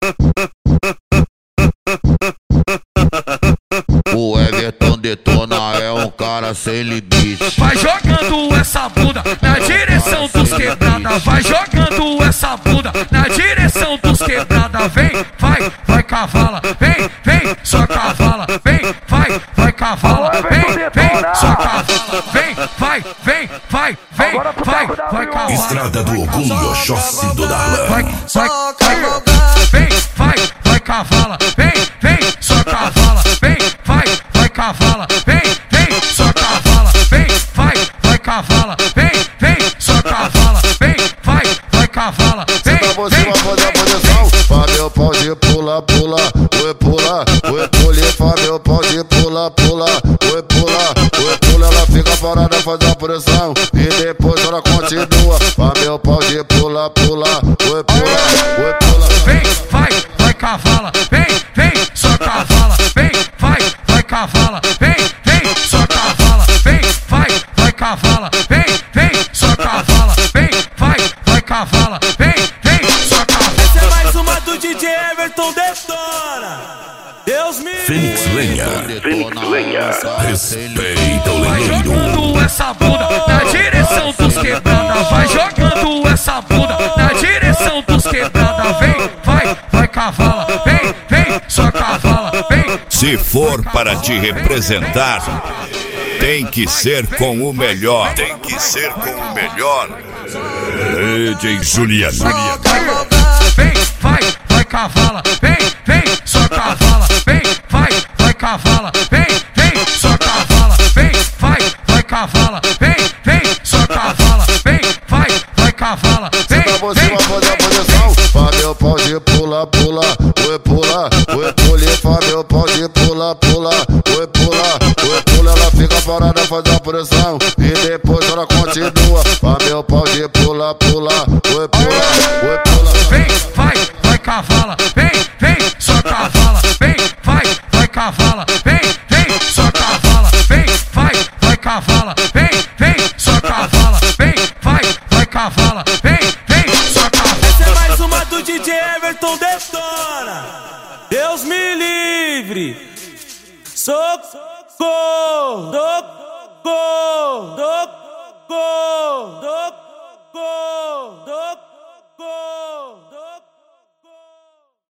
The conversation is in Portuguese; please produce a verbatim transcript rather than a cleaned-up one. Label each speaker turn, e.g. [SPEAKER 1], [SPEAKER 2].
[SPEAKER 1] O Everton Detona é um cara sem limite.
[SPEAKER 2] Vai jogando essa bunda na direção dos quebrada. Vai jogando essa bunda na direção dos quebrada. Vem, vai, vai cavala. Vem, vem, só cavala. Vem, vai, vai cavala. Vem, vem, só cavala. Vem, vai, vem, vai, vem, vai, vai cavala.
[SPEAKER 3] Estrada do Orgulho, Oxóssi do Darlan.
[SPEAKER 2] Vai, vai, vai, vem, vai, vai cavala. Vem, vem, só cavala. Vem, vai, vai cavala. Vem, vem, só cavala. Vem, vai, vai cavala. Vem, vem, só cavala. Vem, vai, vai cavala. Vem,
[SPEAKER 1] você vai fazer a posição. Fabio pode pula, pula, oi pula, oi pule, Fabio pode pula, pula, oi pula, oi pula, ela fica parada faz a posição e depois ela continua. Fabio pode pula, pula, oi pula, oi pula.
[SPEAKER 2] Vem, vai, vai cavala. Vem, vem, só cavala. Vem, vai, vai cavala. Vem, vem, só cavala. Vem, vai, vai cavala. Vem, vem, só cavala. Vem, vai, vai cavala. Vem, vem, só cavala.
[SPEAKER 4] Essa é mais uma do D J Everton Detona. Deus me
[SPEAKER 3] Fênix Lenha. Fênix Lenha. Respeita o
[SPEAKER 2] vai
[SPEAKER 3] lenheiro.
[SPEAKER 2] jogando essa bunda na direção dos quebrada. Vai jogando essa bunda na direção dos quebrada. Vem, vai, vai cavala. Vem, vem, só cavala. Vem.
[SPEAKER 3] Se for para te representar, tem que ser com o melhor. Tem que ser com o melhor. D J Juliano.
[SPEAKER 2] Vem, vai, vai cavala. Vem, vem, só cavala. Vem, vai, vai cavala. Vem, vem, só cavala. Vem, vai, vai cavala. Vem, vem, só cavala. Vem, vai, vai cavala. Vem,
[SPEAKER 1] Você vai fazer a posição. Fabio pode pula, pula, oi pula, oi pule, Fabio pode pula, pula, oi pula, oi pula, ela fica parada faz a posição e depois ela continua. Fabio pode pula, pula, oi pula, oi pula.
[SPEAKER 2] vem, vai, vai cavala. Vem, vem, só cavala. Vem, vai, vai cavala. Vem, vem, só cavala. Vem, vai, vai cavala. Vem, vem, só cavala. Vem, vai, vai cavala. Vem, vem, só cavala.
[SPEAKER 4] Essa é mais uma do D J Everton Detona. Deus me livre. Socorro. Socorro. Socorro. Socorro. Socorro.